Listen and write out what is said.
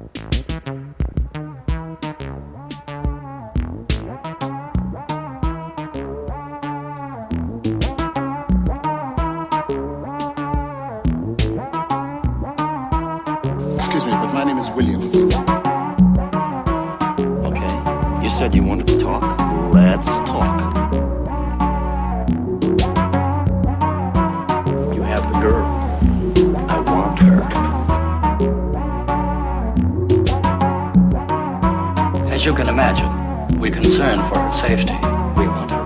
Excuse me, but my name is Williams. Okay, you said you wanted to talk. Let's talk. You have the girl. I want her. As you can imagine, we're concerned for her safety. We want her